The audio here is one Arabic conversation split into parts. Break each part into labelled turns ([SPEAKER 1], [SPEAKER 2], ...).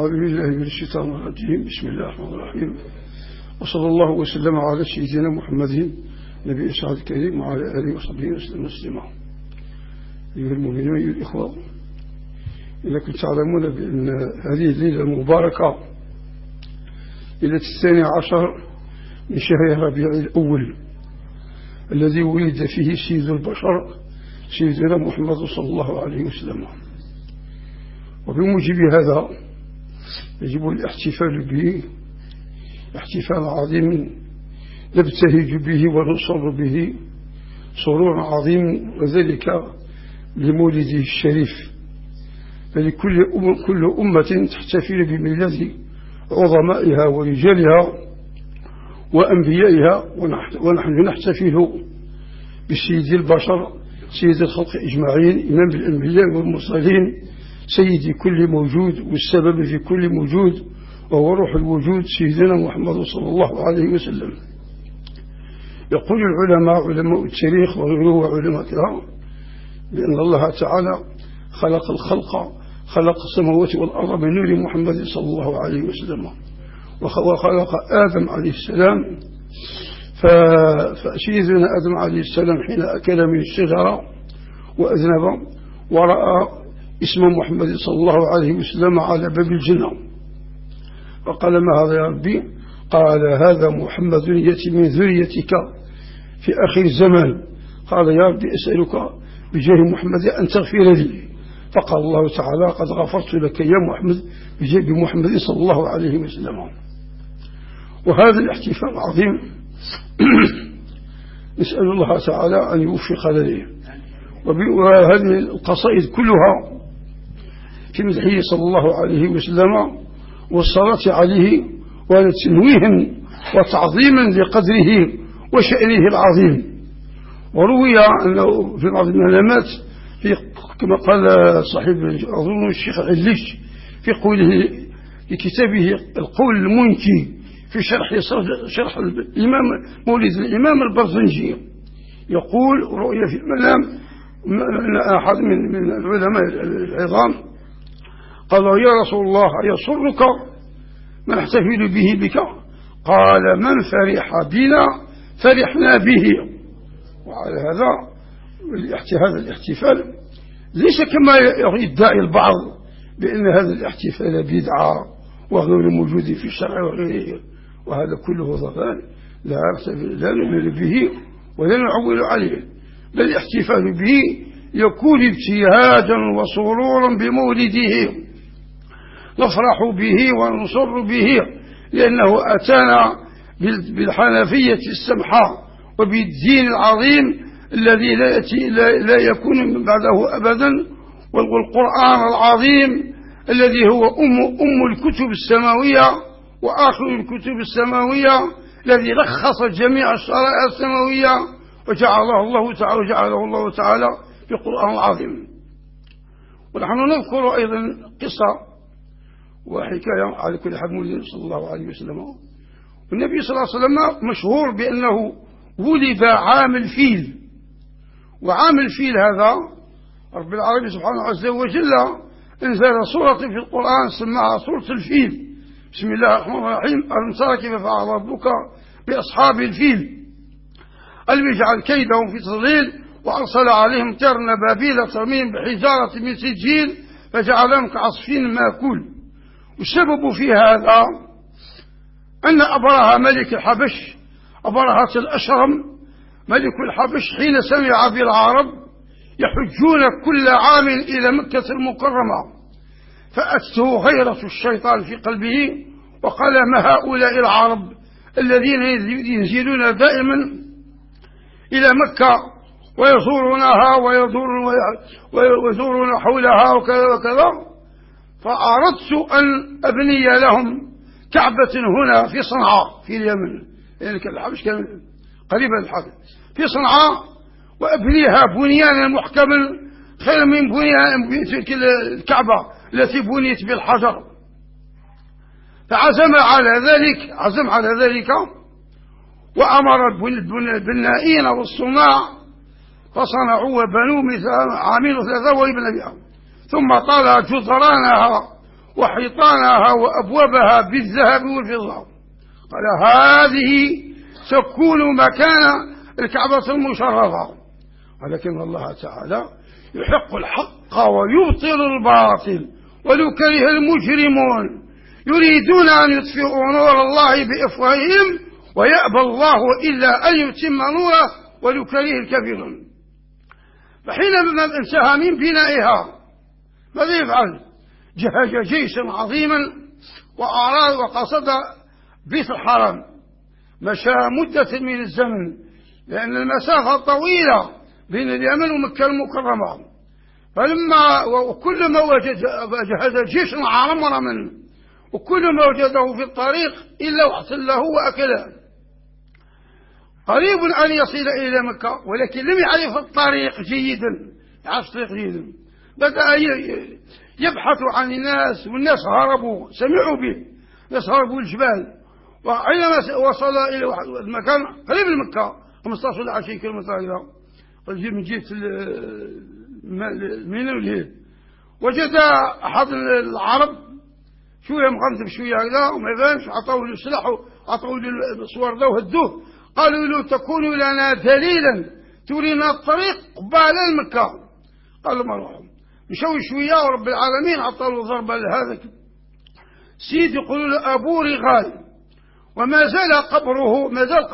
[SPEAKER 1] أعوذ بالله من الشيطان الرجيم. بسم الله الرحمن الرحيم، وصلى الله وسلم على سيدنا محمد نبي السعد الكريم وعلى آله وصحبه وسلم تسليما. أيها المؤمنون أيها الإخوة، إنكم تعلمون بأن هذه الليلة المباركة ليلة 12 من شهر ربيع الأول الذي ولد فيه سيد البشر سيدنا محمد صلى الله عليه وسلم، وبموجب هذا يجب الاحتفال به احتفال عظيم نبتهج به ونصر به سرور عظيم، وذلك لمولده الشريف. فلكل أمة تحتفل بميلاد عظمائها ورجالها وأنبيائها، ونحن نحتفل بسيد البشر سيد الخلق إجمعين، إمام الأنبياء والمرسلين، سيد كل موجود والسبب في كل موجود، وهو روح الوجود سيدنا محمد صلى الله عليه وسلم. يقول العلماء علماء التاريخ وغيره وعلماء كذا بأن الله تعالى خلق الخلق، خلق السماوات والأرض من نور محمد صلى الله عليه وسلم، وخلق آدم عليه السلام. فسيدنا آدم عليه السلام حين أكل من الشجرة وأذنب ورأى اسم محمد صلى الله عليه وسلم على باب الجنة، فقال: ما هذا يا ربي؟ قال: هذا محمد يأتي من ذريتك في آخر الزمان. قال: يا ربي أسألك بجاه محمد أن تغفر لي. فقال الله تعالى: قد غفرت لك يا محمد بجاه محمد صلى الله عليه وسلم. وهذا الاحتفال عظيم نسأل الله تعالى أن يوفق لنا. وهذه القصائد كلها في مدحه صلى الله عليه وسلم والصلاة عليه وتنويه وتعظيما لقدره وشأنه العظيم. وروي أنه في بعض المنامات كما قال صاحب أظن الشيخ عليش في قوله في كتابه القول المنكي في شرح الإمام مولد الإمام البرزنجي، يقول: رؤيا في المنام أن أحد من العلماء العظام قال: يا رسول الله يسرك من نحتفل به بك؟ قال: من فرح بنا فرحنا به. وعلى هذا الاحتفال ليس كما يدعي البعض بأن هذا الاحتفال بدعة وغير موجود في الشرع وغيره، وهذا كله ضلال لا نؤمن به ولا نعول عليه، بل الاحتفال به يكون ابتهاجا وسرورا بمولده، نفرح به ونصر به، لأنه أتانا بالحنفية السمحة وبالدين العظيم الذي لا يكون من بعده أبدا، والقرآن العظيم الذي هو أم الكتب السماوية وآخر الكتب السماوية، الذي لخص جميع الشرائع السماوية وجعله الله تعالى في القرآن العظيم. ونحن نذكر أيضا قصة وحكاية على كل حال مولد صلى الله عليه وسلم. والنبي صلى الله عليه وسلم مشهور بأنه ولد عام الفيل، وعام الفيل هذا رب العالمين سبحانه عز وجل انزل سورة في القرآن سماها سورة الفيل. بسم الله الرحمن الرحيم: ألم تر كيف فعل ربك بأصحاب الفيل ألم يجعل كيدهم في تضليل وأرسل عليهم طيرا أبابيل ترميهم بحجارة من سجيل فجعلهم كعصف مأكول. والسبب في هذا أن أبرهة ملك الحبش، أبرهة الأشرم ملك الحبش، حين سمع بالعرب يحجون كل عام إلى مكة المكرمة فأتته غيرة الشيطان في قلبه وقال: ما هؤلاء العرب الذين ينزلون دائما إلى مكة ويزورونها ويزورون حولها وكذا وكذا، فأردت أن أبني لهم كعبة هنا في صنعاء في اليمن، يعني الحبش كان قريبا الحبش في صنعاء، وأبنيها بنيانا محكما خير من بنيان تلك الكعبة التي بنيت بالحجر. فعزم على ذلك وأمر البنائين والصناع فصنعوا وبنوا مثل عامين 3 وابن بها، ثم طال جدرانها وحيطانها وأبوابها بالذهب والفضة. قال هذه تكون مكان الكعبة المشرفة. ولكن الله تعالى يحق الحق ويبطل الباطل ولو كره المجرمون يريدون أن يطفئوا نور الله بأفواههم ويأبى الله إلا أن يتم نوره ولو كره الكافرون. فحينما انتهى من بنائها ماذا يفعل؟ جهز جيشا عظيما وأراد وقصد بيت الحرم. مشى مدة من الزمن لأن المسافة طويلة بين اليمن ومكة المكرمة. فلما وكلما جهز جيش عمر منه وكلما وجده في الطريق إلا واحتله وأكله. قريب أن يصل إلى مكة ولكن لم يعرف الطريق جيدا، يعرف الطريق جيدا. بدأ يبحث عن الناس والناس هربوا، سمعوا به، الناس هربوا الجبال. وحينما وصل إلى المكان قريب من مكة 15 إلى 20 كيلومتر من جهة المينا والهيل، وجد أحد العرب شوية مغمض بشوية هكذا وما يبانش، عطوه له السلاح وعطوه له الصور ذا وهدوه. قالوا له تكون لنا دليلا ترينا الطريق قبال المكة. قالوا ما روحهم مشوا شوية ورب العالمين عطوا له ضربة لهذا سيد يقولوا له أبو رغال، وما زال قبره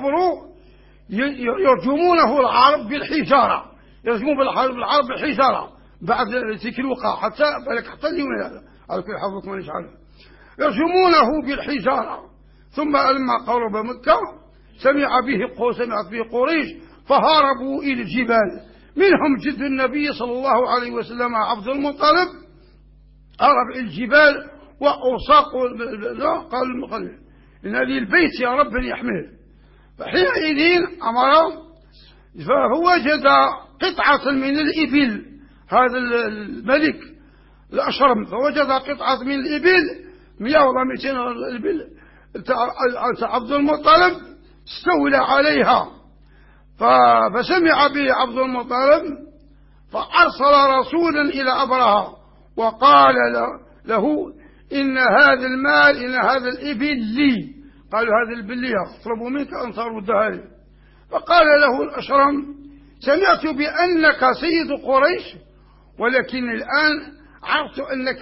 [SPEAKER 1] يرجمونه العرب بالحجارة، يرجمون بالعرب بالحجارة بعد تلك الوقعة حتى اليوم هذا على كل حفظكم ما نشعله يرجمونه بالحجارة. ثم لما قرب مكة سمعت به قريش فهربوا إلى الجبال، منهم جد النبي صلى الله عليه وسلم عبد المطلب هرب إلى الجبال وأوساقوا قال إن هذه البيت يا رب يحميه. فحينئذ أمر فوجد قطعة من الإبل، هذا الملك الأشرم فوجد قطعة من الإبل 100 ولا 200 الإبل عبد المطلب استولى عليها. فسمع به عبد المطلب فأرسل رسولا إلى أبرهة وقال له إن هذا المال إن هذا الإبل لي. قالوا هذا الإبل لي أطلب منك أن تردها لي. فقال له الأشرم سمعت بأنك سيد قريش ولكن الآن عرفت أنك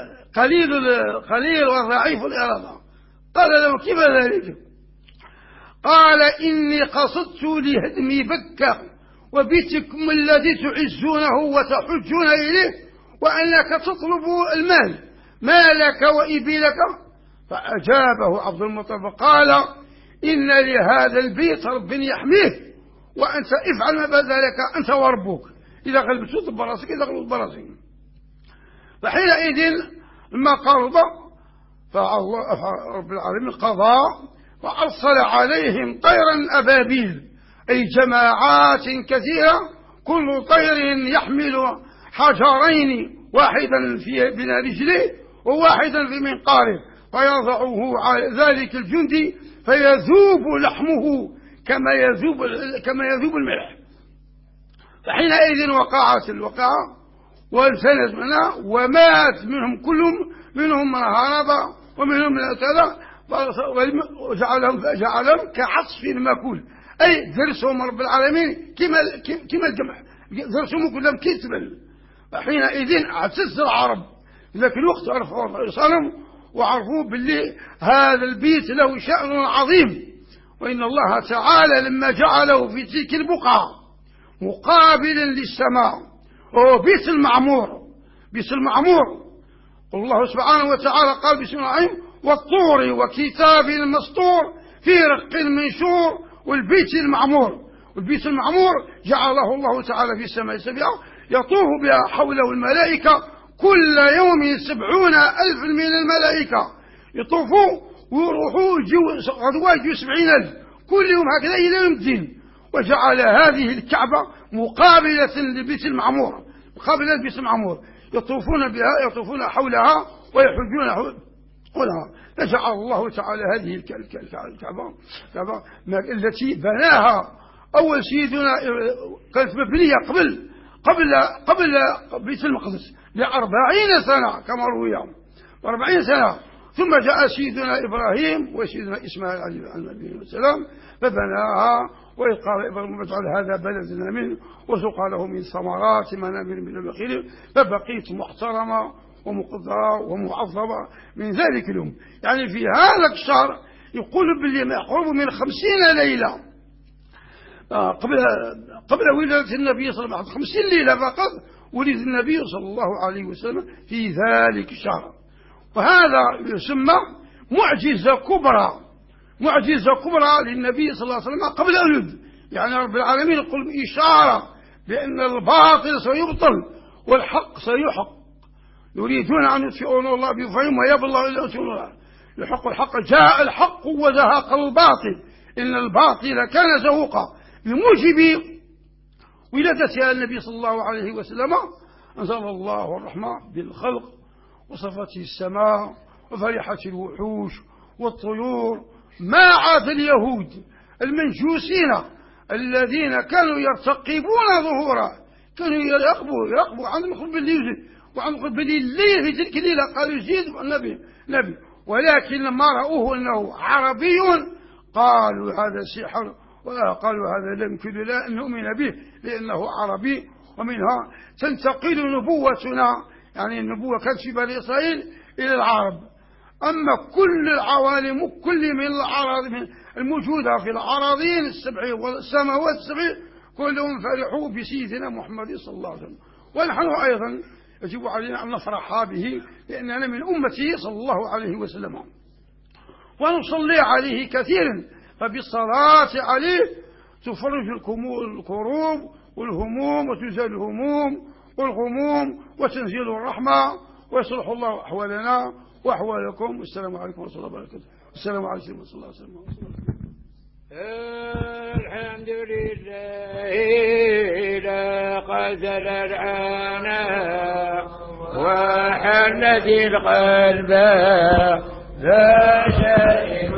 [SPEAKER 1] قليل وضعيف الإرادة. قال له كيف ذلك؟ قال إني قصدت لهدم بكة وبيتكم الذي تعزونه وتحجون إليه وأنك تطلب المال مالك وإبلك. فأجابه عبد المطلب قال إن لهذا البيت رب يحميه وأنت افعل ما بعد ذلك أنت وربك، إذا غلبت براسك إذا غلبت براسك. فحينئذ لما قرب فالله رب العالمين قضى وأرسل عليهم طيرا أبابيل أي جماعات كثيرة كل طير يحمل حجرين واحدا بين رجليه وواحدا في منقاره فيضعه على ذلك الجندي فيذوب لحمه كما يذوب الملح. فحينئذ وقعت الوقعة وانسنت منها ومات منهم كلهم، منهم من هرب ومنهم من اعتدى وجعلهم كعصف مأكول، أي درسهم رب العالمين كما الجمح درسهم كلهم كتبا. فحينئذ اعتز العرب في ذاك الوقت عرفوا رسالهم وعرفوا باللي هذا البيت له شأن عظيم، وإن الله تعالى لما جعله في تلك البقعة مقابلا للسماء وهو بيت المعمور الله سبحانه وتعالى قال بسم الله الرحمن الرحيم والطور وكتاب مسطور في رق منشور والبيت المعمور جعله الله تعالى في السماء السبعة يطوف بها حوله الملائكة كل يوم 70,000 من الملائكة يطوفوا ويروحوا غدوات 70,000 كل يوم هكذا إلى يوم الدين. وجعل هذه الكعبة مقابلة لبيت المعمور يطوفون حولها ويحجون حولها. فجعل الله تعالى هذه الكعبة التي بناها أول سيدنا كانت مبنية قبل بيت المقدس ب40 سنة كما روي، و40 سنة. ثم جاء سيدنا إبراهيم وسيدنا إسماعيل عليه النبي والسلام فبناها، وإذ قال إبراهيم اجعل هذا بلدنا منه وسقى له من ثمرات منابر من المخيل فبقيت محترمة ومقدرة ومعظمة من ذلك اليوم. يعني في هذا الشهر يقول باللي ما يقرب من 50 ليلة قبل ولادة النبي صلى الله عليه وسلم، 50 ليلة فقط ولد النبي صلى الله عليه وسلم في ذلك الشهر. وهذا يسمى معجزة كبرى، معجزة كبرى للنبي صلى الله عليه وسلم قبل أن يولد. يعني رب العالمين يقول إشارة بأن الباطل سيبطل والحق سيحق. يريدون أن يطفئوا نور الله بأفواههم ويأبى الله إلا أن يتم نوره. يحق الحق، جاء الحق وزهق الباطل إن الباطل كان زهوقا. بموجب ولادة النبي صلى الله عليه وسلم أنزل الله الرحمة بالخلق وصفته السماء وفرحت الوحوش والطيور. ما عاد اليهود المنجوسين الذين كانوا يرتقبون ظهوره، كانوا يرقبوا عن الخلب اللي يوجد وعن الخلب الليل في تلك الليلة قالوا يزيد نبي، ولكن لما رأوه أنه عربي قالوا هذا سحر، وقالوا هذا لم يمكن لا أن نؤمن به لأنه عربي. ومنها تنتقل نبوتنا، يعني النبوة كانت في بني إسرائيل إلى العرب. أما كل العوالم كل من العراضين الموجودة في الأراضين السبع والسماوات السبع كلهم فرحوا بسيدنا محمد صلى الله عليه وسلم. ونحن أيضا يجب علينا أن نفرح به لأننا من أمته صلى الله عليه وسلم، ونصلي عليه كثيرا. فبالصلاة عليه تفرج الكروب والهموم وتزال الهموم والغموم وتنزيل الرحمة ويصلح الله أحوالنا وأحوالكم. السلام عليكم ورحمة الله وبركاته. السلام عليكم ورحمة الله وبركاته.
[SPEAKER 2] الحمد لله لقد رعانا وحلت القلب ذا شائر.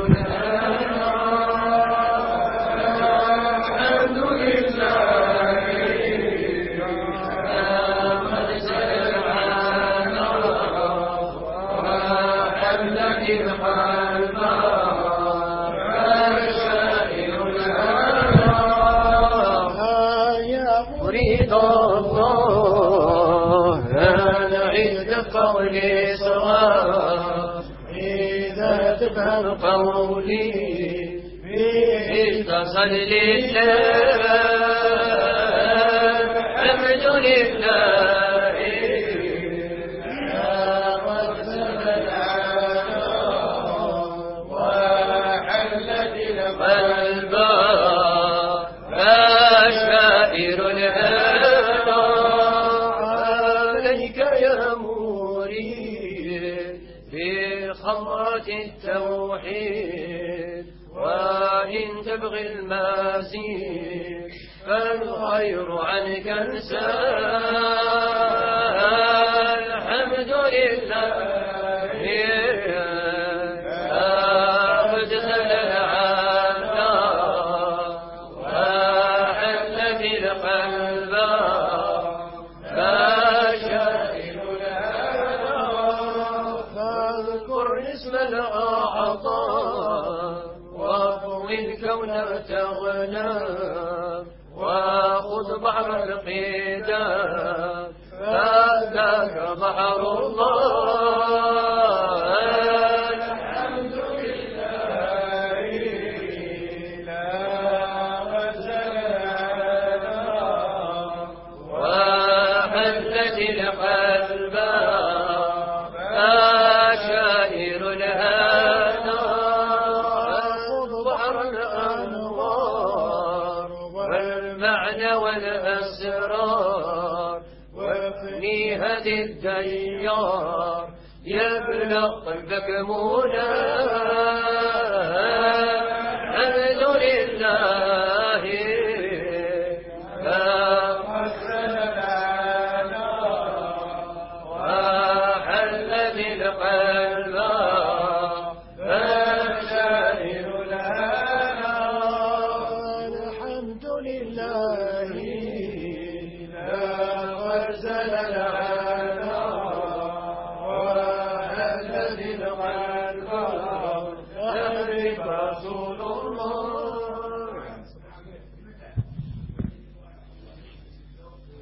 [SPEAKER 2] قولي صواب إذا تفهم قولي فيه تصل لله الحمد لله يا رب العالمين وحلت القلب فشائر الهدى عليك يا خمرة التوحيد. وإن تبغي المزيد فالخير عنك انسان. الحمد لله أبدل العالم وحل في القلب الكون تغنى وخذ بحر القدام فذاك بحر الله. الحمد لله لا غزل وحلت القلب فشائر الهدى والأسرار وفني هدي الديار يبلغ قلبك منى. الحمد لله لا غزل لنا وحل بالقلب فشائر لنا. الحمد لله لا غزل لنا